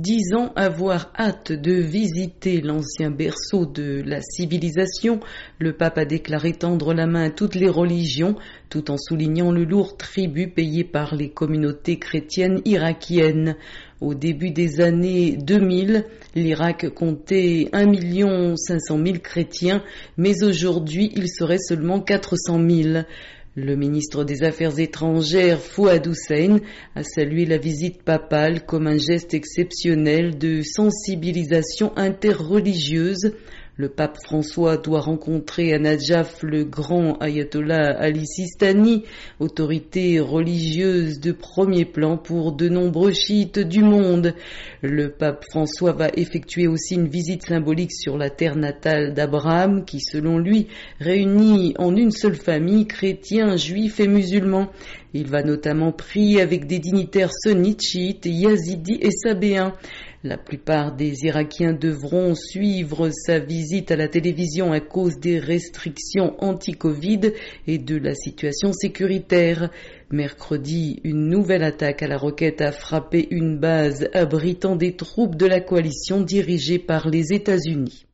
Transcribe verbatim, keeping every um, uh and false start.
Disant avoir hâte de visiter l'ancien berceau de la civilisation, le pape a déclaré tendre la main à toutes les religions, tout en soulignant le lourd tribut payé par les communautés chrétiennes irakiennes. Au début des années deux mille, l'Irak comptait un million cinq cent mille chrétiens, mais aujourd'hui il serait seulement quatre cent mille. Le ministre des Affaires étrangères, Fouad Hussein, a salué la visite papale comme un geste exceptionnel de sensibilisation interreligieuse. Le pape François doit rencontrer à Nadjaf le grand ayatollah Ali Sistani, autorité religieuse de premier plan pour de nombreux chiites du monde. Le pape François va effectuer aussi une visite symbolique sur la terre natale d'Abraham, qui selon lui réunit en une seule famille chrétiens, juifs et musulmans. Il va notamment prier avec des dignitaires sunnites, chiites, yazidis et sabéens. La plupart des Irakiens devront suivre sa visite à la télévision à cause des restrictions anti-Covid et de la situation sécuritaire. Mercredi, une nouvelle attaque à la roquette a frappé une base abritant des troupes de la coalition dirigée par les États-Unis.